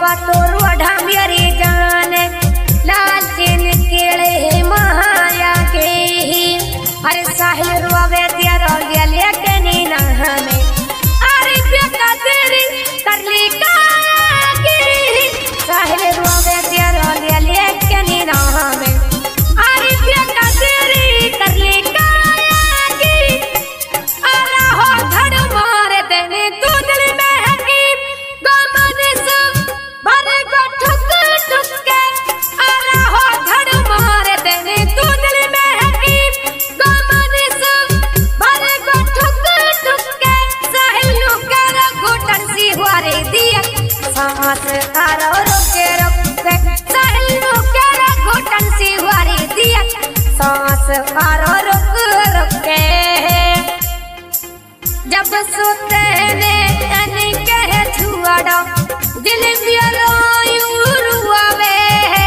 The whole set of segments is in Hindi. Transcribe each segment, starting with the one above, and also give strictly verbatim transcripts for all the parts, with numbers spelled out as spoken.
बाबा तोर वढ़ा मेरी जान लालची निकले माया के अरे साहिल रुआवे तेरा गले के नीना हमें अरे बेका तेरी करली काकी साहिल रुआवे तेरा गले के नीना हमें अरे बेका तेरी करली काकी अरे हो धड़ मार देने तू दिल में है की गमने से भरे को ठुक ठुक के अरे हो धड़ मार देने तू दिल में है की गमने से भरे को ठुक ठुक के साहिल नु कर घुटन सी हुआरे दिया सांस आरो रुके रुके साहिल नु कर घुटन सी हुआरे दिया सांस आरो रुक रुके जब सोते ने अने कह छुआड़ा दिल मिलो यूरुआवे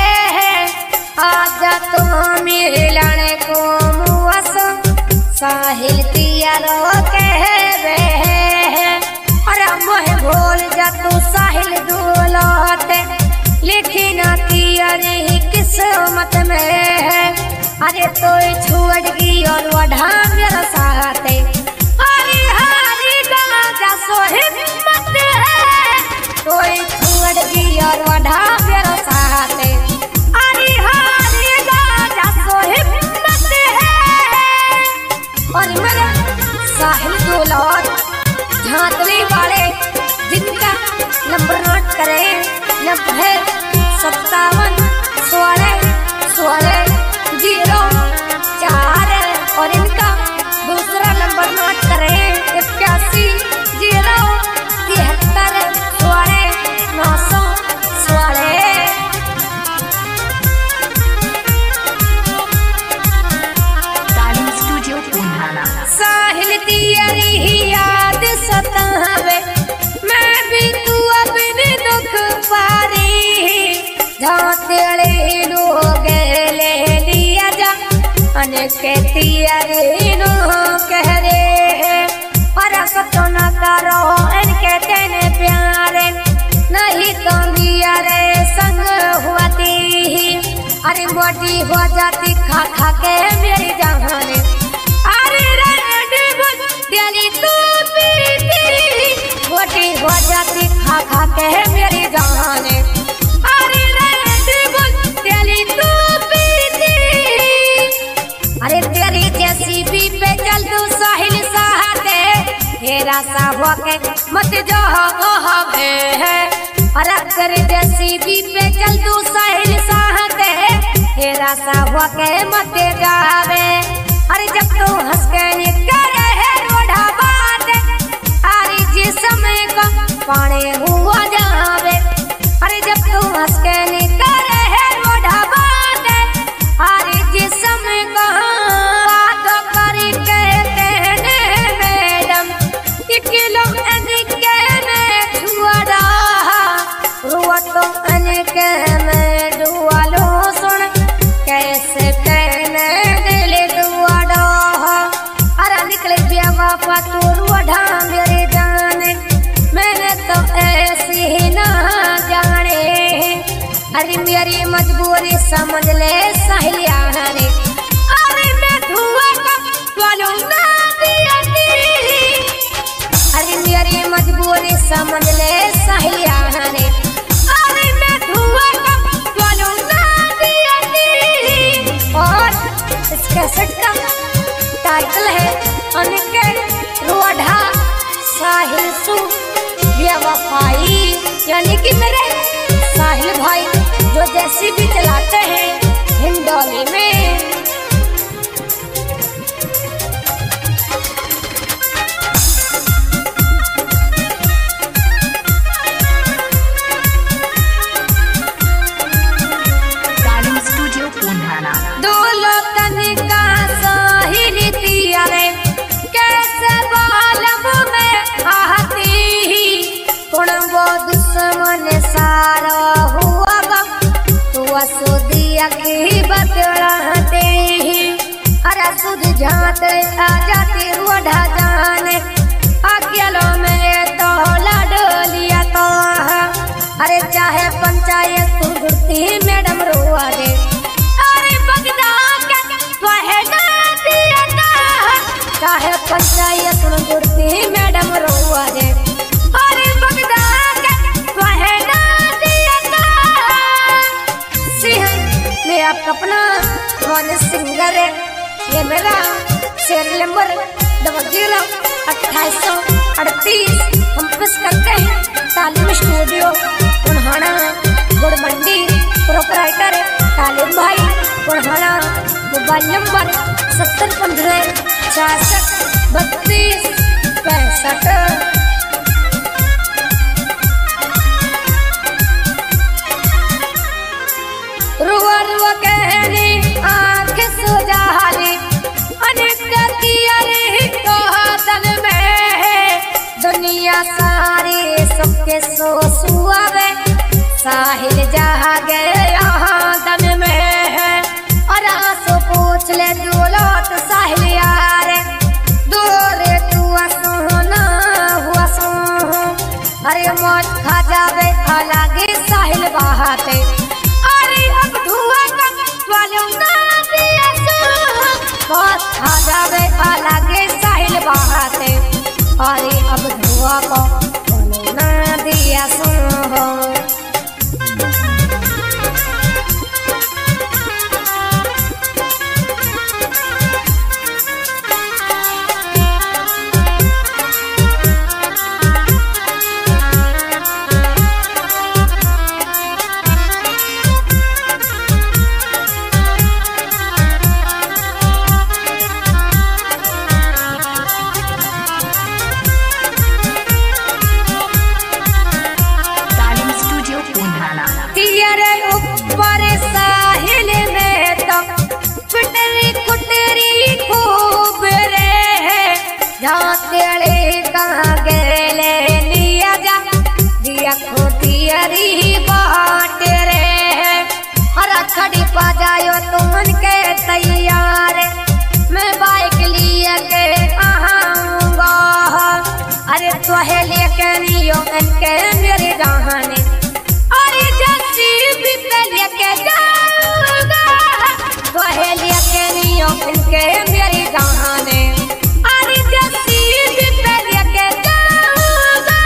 आजा तो मिलने को मुआस साहिल तियारो कहवे अरे मोहे भूल जा तू साहिल दुलाते लेकिन तियारी किस्मत में है अरे तो छोड़ गई और वढ़ा मेरा साथे हरी हरी गाजा सो हिम्मत है कोई छोड़ गई और वढ़ा मेरा साथे हरी हरी गाजा सो हिम्मत है और मेरा साहिल दुलात झांतली वाले जिनका नंबर नोट करें नब्बे सत्तावन सोलह सोलह जीरो चार और इनका दूसरा नंबर नोट करें इक्यासी जीरो तिहत्तर सोलह नौ सौ सोलह तालीम स्टूडियो पुंढाना साहिल तियारी याद सतावे मैं भी तू अपने दुख पारी झांतले लोग ले लिया जा अनके तियारी नो कह रे और तो न करो इनके तेने प्यारे नहीं तो दिया रे संग हुआती अरे मोटी हो जाती खा खा के मेरी जहाने अरे रेडी बुल दिली तू पीती मोटी हो जाती खा खा के मेरी जहाने अरे रेडी बुल दिली तू पीती अरे तेरी जैसी भी पे चल तू साहिल साहते हेरा सा हुआ के मत जो हो हवे है अरे तेरी जैसी भी पे चल तू साहिल साहते हेरा सा हुआ के मत जावे अरे जब तू हंस के निकले है रोढ़ा बात अरे जिस समय का पानी हुआ जावे अरे जब तू हंस के निकले है रोढ़ा बात अरे जिस समय का बात करी कहते हैं मैडम एक किलो अनके में छुआड़ा रुआ तो अनके में डुआ लो सुन कैसे कहने दिल दुआड़ा अरे निकले बेवफा तू रुआ मेरे जाने मैंने तो ऐसी ही ना जाने अरे मेरी मजबूरी समझ ले सहेलिया रे अरे मैं धुआं का वालों ना दिया अरे मेरी मजबूरी समझ ले सहेलिया रे अरे मैं धुआं का वालों ना दिया और इस कैसेट का टाइटल है अनके रोढ़ा साहिल सु बेवफाई यानी कि मेरे साहिल भाई जो जैसी भी चलाते हैं हिंडोली में तालीम स्टूडियो पुंढाना दो लोकन का साहिल तियारे कैसे बालम में आती कौन वो दुश्मन सारा हुआ तू असुदिया की बतलाते अरे सुध झांते आ जाती रोढ़ा जाने अकेलो में तो लड़ लिया तो अरे चाहे पंचायत में जुड़ती मैडम रोआ रे अरे बगदा के वहे ना दिया सिंह मेरा अपना कौन सिंगर है ये मेरा शेर नंबर डबल जीरो अट्ठाईस सौ अड़तीस हम पेश करते हैं तालीम स्टूडियो पुन्हाना गुड़ मंडी प्रोपराइटर तालिम भाई पुन्हाना मोबाइल नंबर सत्तर पंद्रह छियासठ बत्तीस पैंसठ। रुआ रुआ कहनी आँख सुजाली अनेक कियारी तो तन में दुनिया सारी सबके सो सुआवे साहिल जागे यहाँ तन में है और आंसू पूछ ले दूलोत साहिल यार दूरे तू सोना हुआ सो अरे मौत खा जावे अलगे साहिल बहाते अरे अब धुआं का वालों ना दिया सो मौत खा जावे अलगे साहिल बहाते अरे अब धुआं को वालों ना दिया सो ऊपर साहिल में तो कुटरी कुटरी खूब रे जहाँ तेरे कहाँ गेले लिया जा दिया खोटियरी बाट रे और खड़ी पा जायो तुमन के तैयार मैं बाइक लिए के आऊंगा अरे तुहे लेके नियो इनके मेरे जहाने लेके जाऊंगा तुहे लेके नियो इनके मेरी जहाने अरे जसीब पे लेके जाऊंगा।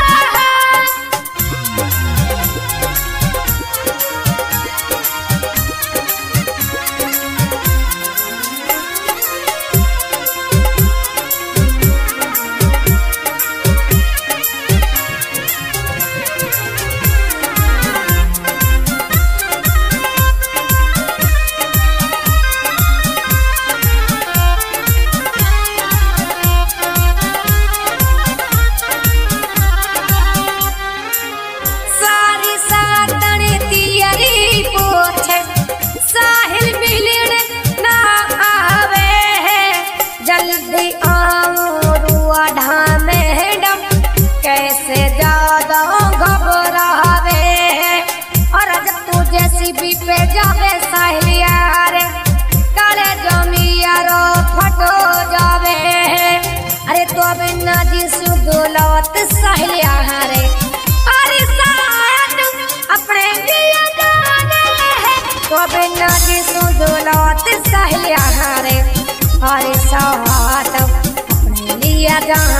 पे जावे साहिल यार काले जमियारो फटो जावे अरे तो बिना जी सुदौलत साहिल यार अरे साथ अपने दिया जाने है तो बिना जी सुदौलत साहिल यार अरे साथ अपने लिया जाने